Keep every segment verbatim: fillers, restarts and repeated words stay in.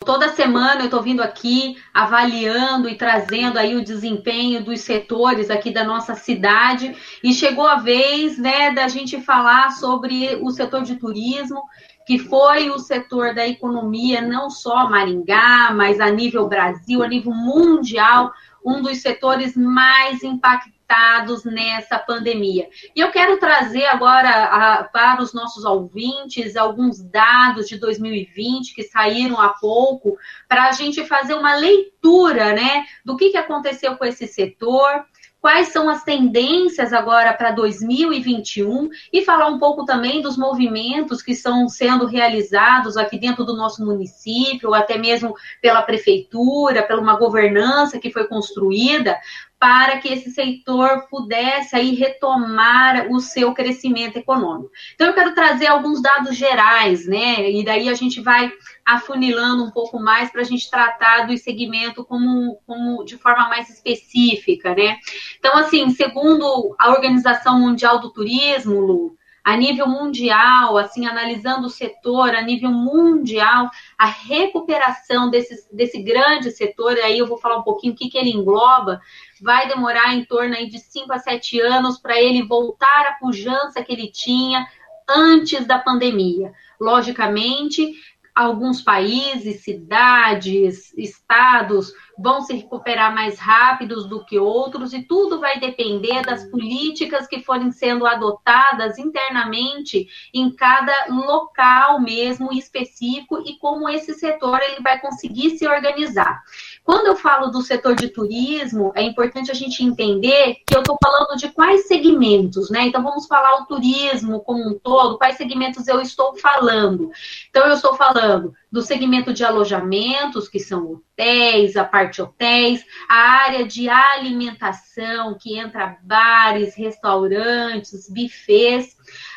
toda semana eu estou vindo aqui avaliando e trazendo aí o desempenho dos setores aqui da nossa cidade, e chegou a vez, né, da gente falar sobre o setor de turismo, que foi o setor da economia, não só Maringá, mas a nível Brasil, a nível mundial, um dos setores mais impactados nessa pandemia. E eu quero trazer agora a, para os nossos ouvintes alguns dados de dois mil e vinte que saíram há pouco, para a gente fazer uma leitura, né, do que, que aconteceu com esse setor, quais são as tendências agora para dois mil e vinte e um, e falar um pouco também dos movimentos que estão sendo realizados aqui dentro do nosso município, ou até mesmo pela prefeitura, pela uma governança que foi construída para que esse setor pudesse aí retomar o seu crescimento econômico. Então, eu quero trazer alguns dados gerais, né? E daí a gente vai afunilando um pouco mais para a gente tratar do segmento como, como de forma mais específica, né? Então, assim, segundo a Organização Mundial do Turismo, Lu, a nível mundial, assim, analisando o setor a nível mundial, a recuperação desse, desse grande setor, aí eu vou falar um pouquinho o que, que ele engloba, vai demorar em torno aí de cinco a sete anos para ele voltar à pujança que ele tinha antes da pandemia. Logicamente, alguns países, cidades, estados vão se recuperar mais rápidos do que outros, e tudo vai depender das políticas que forem sendo adotadas internamente em cada local mesmo específico, e como esse setor ele vai conseguir se organizar. Quando eu falo do setor de turismo, é importante a gente entender que eu estou falando de quais segmentos, né? Então, vamos falar o turismo como um todo, quais segmentos eu estou falando. Então, eu estou falando do segmento de alojamentos, que são hotéis, a parte hotéis, a área de alimentação, que entra bares, restaurantes, buffets,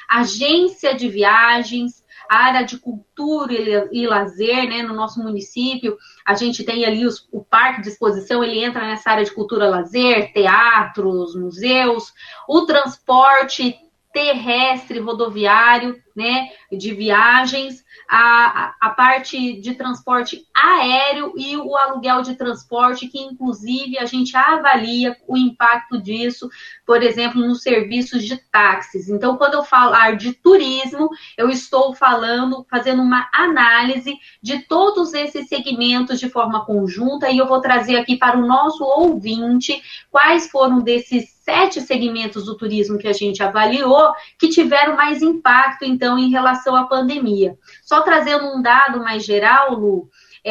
agência de viagens, a área de cultura e lazer, né? No nosso município, a gente tem ali os, o parque de exposição, ele entra nessa área de cultura e lazer, teatros, museus, o transporte terrestre, rodoviário, né, de viagens, a, a parte de transporte aéreo e o aluguel de transporte, que inclusive a gente avalia o impacto disso, por exemplo, nos serviços de táxis. Então, quando eu falar de turismo, eu estou falando, fazendo uma análise de todos esses segmentos de forma conjunta, e eu vou trazer aqui para o nosso ouvinte quais foram desses sete segmentos do turismo que a gente avaliou que tiveram mais impacto, então, em relação à pandemia. Só trazendo um dado mais geral, Lu,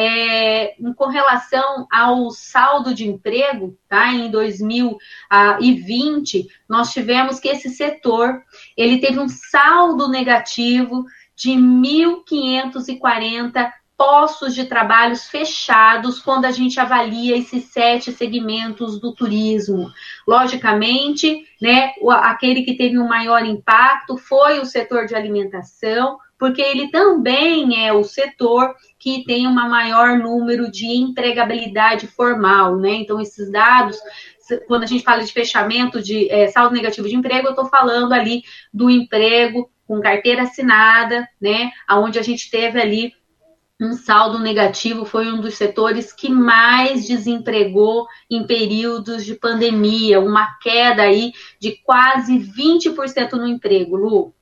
é, com relação ao saldo de emprego, tá? Em dois mil e vinte, nós tivemos que esse setor, ele teve um saldo negativo de mil quinhentos e quarenta postos de trabalhos fechados quando a gente avalia esses sete segmentos do turismo. Logicamente, né, aquele que teve um maior impacto foi o setor de alimentação, porque ele também é o setor que tem um maior número de empregabilidade formal, né? Então, esses dados, quando a gente fala de fechamento de é, saldo negativo de emprego, eu estou falando ali do emprego com carteira assinada, né? Onde a gente teve ali um saldo negativo, foi um dos setores que mais desempregou em períodos de pandemia, uma queda aí de quase vinte por cento no emprego, Lu.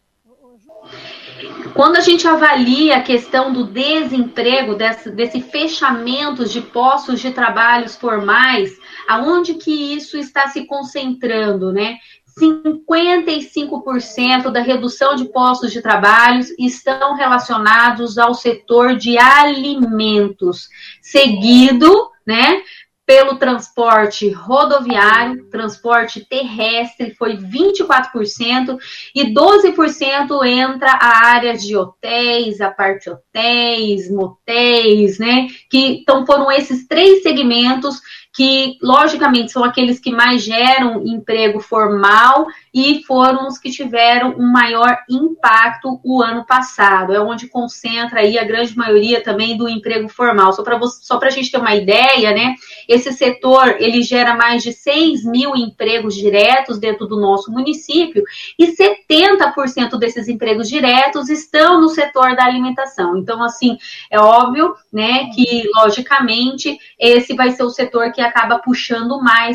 Quando a gente avalia a questão do desemprego, desse, desse fechamento de postos de trabalhos formais, aonde que isso está se concentrando, né? cinquenta e cinco por cento da redução de postos de trabalho estão relacionados ao setor de alimentos, seguido, né, pelo transporte rodoviário, transporte terrestre foi vinte e quatro por cento e doze por cento entra a área de hotéis, a parte hotéis, motéis, né, que então foram esses três segmentos que, logicamente, são aqueles que mais geram emprego formal e foram os que tiveram um maior impacto o ano passado. É onde concentra aí a grande maioria também do emprego formal. Só para só para a gente ter uma ideia, né? Esse setor, ele gera mais de seis mil empregos diretos dentro do nosso município e setenta por cento desses empregos diretos estão no setor da alimentação. Então, assim, é óbvio, né, que, logicamente, esse vai ser o setor que acaba puxando mais,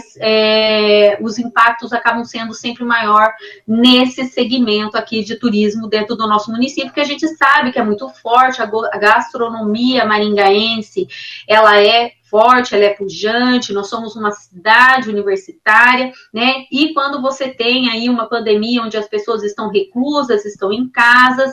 é, os impactos acabam sendo sempre maior nesse segmento aqui de turismo dentro do nosso município, que a gente sabe que é muito forte, a gastronomia maringaense, ela é forte, ela é pujante, nós somos uma cidade universitária, né, e quando você tem aí uma pandemia onde as pessoas estão reclusas, estão em casas,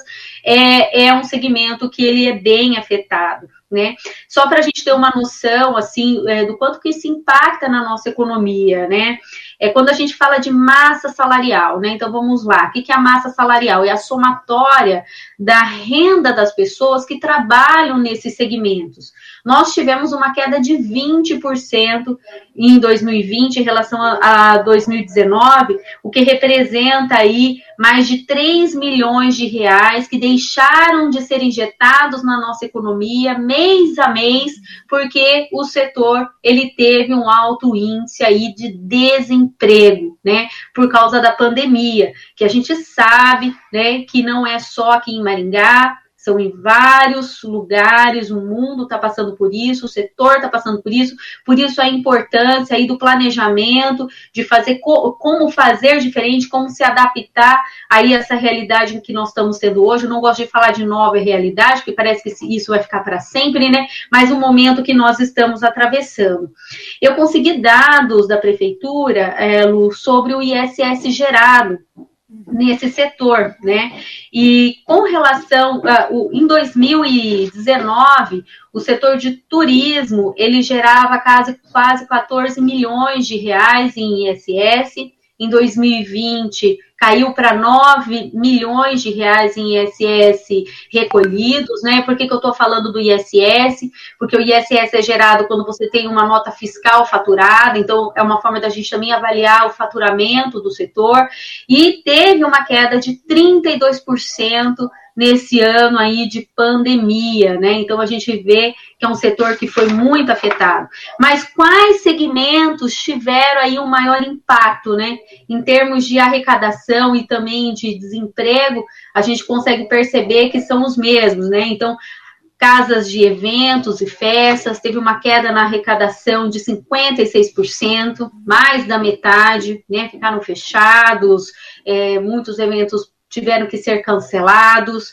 é, é um segmento que ele é bem afetado, né, só para a gente ter uma noção, assim, é, do quanto que isso impacta na nossa economia, né, é quando a gente fala de massa salarial, né, então vamos lá, o que é a massa salarial? É a somatória da renda das pessoas que trabalham nesses segmentos. Nós tivemos uma queda de vinte por cento em dois mil e vinte em relação a dois mil e dezenove, o que representa aí mais de três milhões de reais que deixaram de ser injetados na nossa economia mês a mês, porque o setor ele teve um alto índice aí de desemprego, né, por causa da pandemia, que a gente sabe, né, que não é só aqui em Maringá, são em vários lugares, o mundo está passando por isso, o setor está passando por isso, por isso a importância aí do planejamento, de fazer co- como fazer diferente, como se adaptar aí a essa realidade em que nós estamos tendo hoje. Eu não gosto de falar de nova realidade, porque parece que isso vai ficar para sempre, né? Mas o momento que nós estamos atravessando. Eu consegui dados da prefeitura, é, Lu, sobre o I S S gerado nesse setor, né? E com relação, uh, o, em dois mil e dezenove, o setor de turismo, ele gerava quase, quase quatorze milhões de reais em I S S, em dois mil e vinte caiu para nove milhões de reais em I S S recolhidos, né? Por que, que eu estou falando do I S S? Porque o I S S é gerado quando você tem uma nota fiscal faturada, então é uma forma da gente também avaliar o faturamento do setor, e teve uma queda de trinta e dois por cento nesse ano aí de pandemia, né? Então a gente vê que é um setor que foi muito afetado. Mas quais segmentos tiveram aí um maior impacto, né? Em termos de arrecadação e também de desemprego, a gente consegue perceber que são os mesmos, né? Então, casas de eventos e festas, teve uma queda na arrecadação de cinquenta e seis por cento, mais da metade, né? Ficaram fechados, é, muitos eventos tiveram que ser cancelados.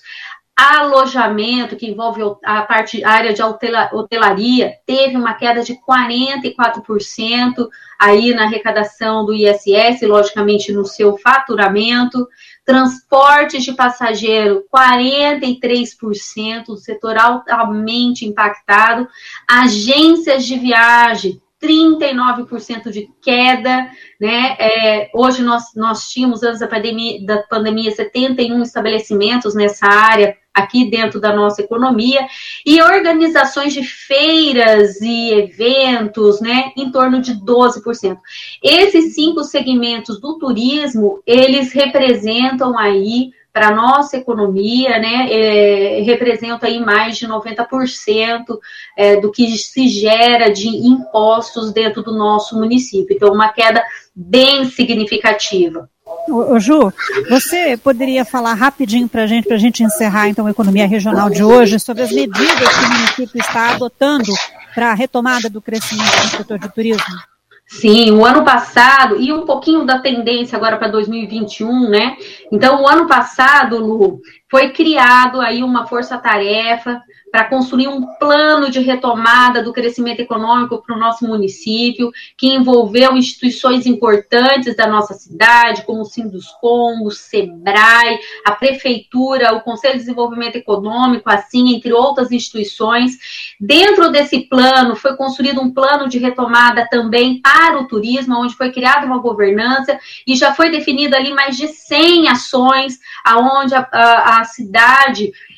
Alojamento, que envolve a parte, a área de hotelaria, teve uma queda de quarenta e quatro por cento aí na arrecadação do I S S, logicamente no seu faturamento. Transportes de passageiro, quarenta e três por cento, o setor altamente impactado. Agências de viagem, trinta e nove por cento de queda, né? É, hoje nós, nós tínhamos, antes da pandemia, da pandemia, setenta e um estabelecimentos nessa área, aqui dentro da nossa economia, e organizações de feiras e eventos, né, em torno de doze por cento. Esses cinco segmentos do turismo, eles representam aí, para a nossa economia, né, é, representa aí mais de noventa por cento é, do que se gera de impostos dentro do nosso município. Então, uma queda bem significativa. Ô, ô, Ju, você poderia falar rapidinho para a gente, para a gente encerrar então a economia regional de hoje, sobre as medidas que o município está adotando para a retomada do crescimento no setor de turismo? Sim, o ano passado, e um pouquinho da tendência agora para dois mil e vinte e um, né? Então, o ano passado, Lu, foi criado aí uma força-tarefa para construir um plano de retomada do crescimento econômico para o nosso município, que envolveu instituições importantes da nossa cidade, como o Sinduscom, o Sebrae, a Prefeitura, o Conselho de Desenvolvimento Econômico, assim, entre outras instituições. Dentro desse plano, foi construído um plano de retomada também para o turismo, onde foi criada uma governança e já foi definido ali mais de cem ações, aonde a, a, a cidade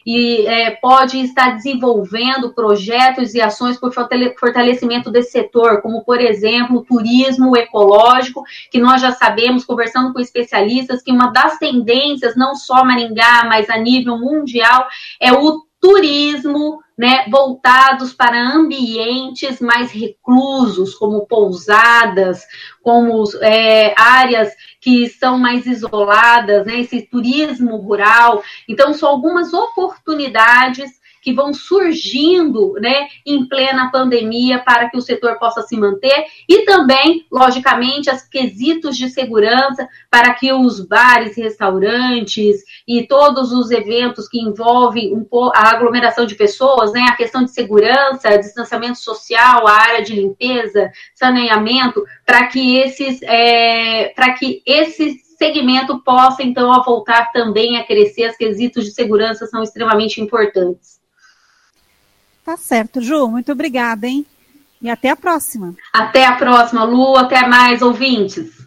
e é, pode estar desenvolvendo projetos e ações por fortalecimento desse setor, como, por exemplo, o turismo ecológico, que nós já sabemos, conversando com especialistas, que uma das tendências, não só Maringá, mas a nível mundial, é o turismo, né, voltados para ambientes mais reclusos, como pousadas, como é, áreas que são mais isoladas, né, esse turismo rural. Então, são algumas oportunidades que vão surgindo, né, em plena pandemia para que o setor possa se manter e também, logicamente, os quesitos de segurança para que os bares, restaurantes e todos os eventos que envolvem um pouco a aglomeração de pessoas, né, a questão de segurança, distanciamento social, a área de limpeza, saneamento, para que esses, é, para que esses segmento possa, então, a voltar também a crescer. Os quesitos de segurança são extremamente importantes. Tá certo, Ju, muito obrigada, hein? E até a próxima. Até a próxima, Lu, até mais, ouvintes.